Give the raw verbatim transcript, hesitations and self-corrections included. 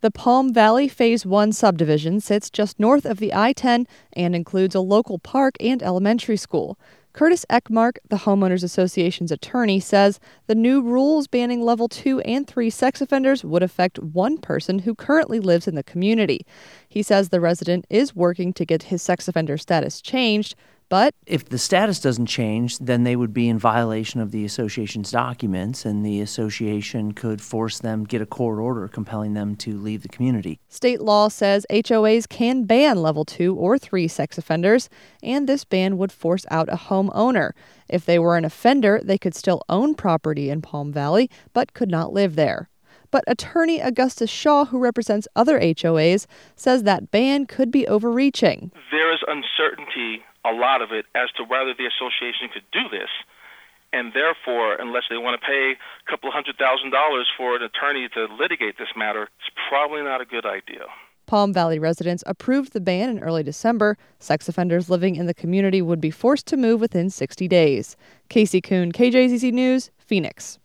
The Palm Valley Phase one subdivision sits just north of the I ten and includes a local park and elementary school. Curtis Eckmark, the Homeowners Association's attorney, says the new rules banning level two and three sex offenders would affect one person who currently lives in the community. He says the resident is working to get his sex offender status changed, but if the status doesn't change, then they would be in violation of the association's documents, and the association could force them, get a court order compelling them to leave the community. State law says H O As can ban level two or three sex offenders, and this ban would force out a homeowner. If they were an offender, they could still own property in Palm Valley, but could not live there. But attorney Augustus Shaw, who represents other H O As, says that ban could be overreaching. There is uncertainty, a lot of it, as to whether the association could do this. And therefore, unless they want to pay a couple hundred thousand dollars for an attorney to litigate this matter, it's probably not a good idea. Palm Valley residents approved the ban in early December. Sex offenders living in the community would be forced to move within sixty days. Casey Kuhn, K J Z Z News, Phoenix.